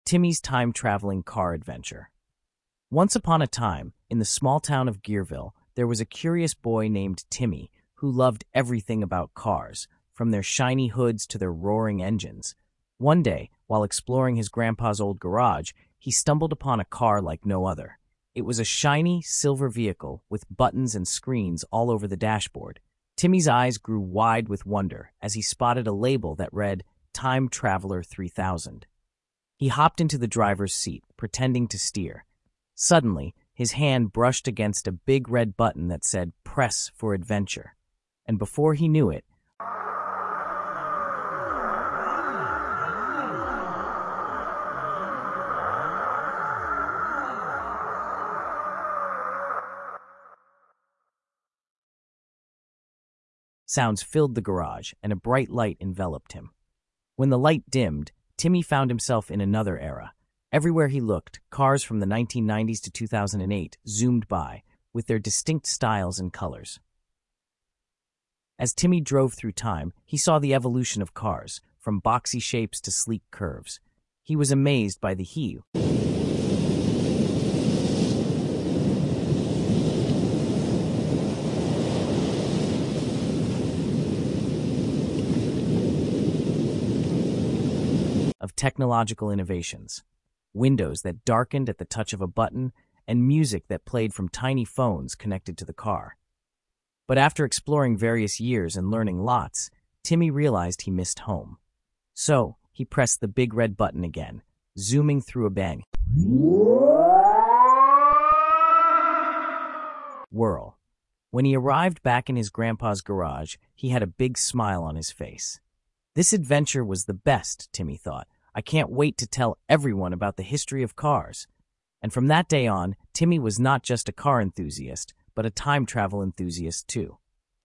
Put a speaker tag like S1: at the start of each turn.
S1: Timmy's time-traveling car adventure. Once upon a time, in the small town of Gearville, there was a curious boy named Timmy who loved everything about cars, from their shiny hoods to their roaring engines. One day, while exploring his grandpa's old garage, he stumbled upon a car like no other. It was a shiny, silver vehicle with buttons and screens all over the dashboard. Timmy's eyes grew wide with wonder as he spotted a label that read, Time Traveler 3000. He hopped into the driver's seat, pretending to steer. Suddenly, his hand brushed against a big red button that said, Press for Adventure. And before he knew it, sounds filled the garage, and a bright light enveloped him. When the light dimmed, Timmy found himself in another era. Everywhere he looked, cars from the 1990s to 2008 zoomed by, with their distinct styles and colors. As Timmy drove through time, he saw the evolution of cars, from boxy shapes to sleek curves. He was amazed by the hue of technological innovations. Windows that darkened at the touch of a button, and music that played from tiny phones connected to the car. But after exploring various years and learning lots, Timmy realized he missed home. So, he pressed the big red button again, zooming through a bang. Whirl. When he arrived back in his grandpa's garage, he had a big smile on his face. This adventure was the best, Timmy thought. I can't wait to tell everyone about the history of cars. And from that day on, Timmy was not just a car enthusiast, but a time travel enthusiast too.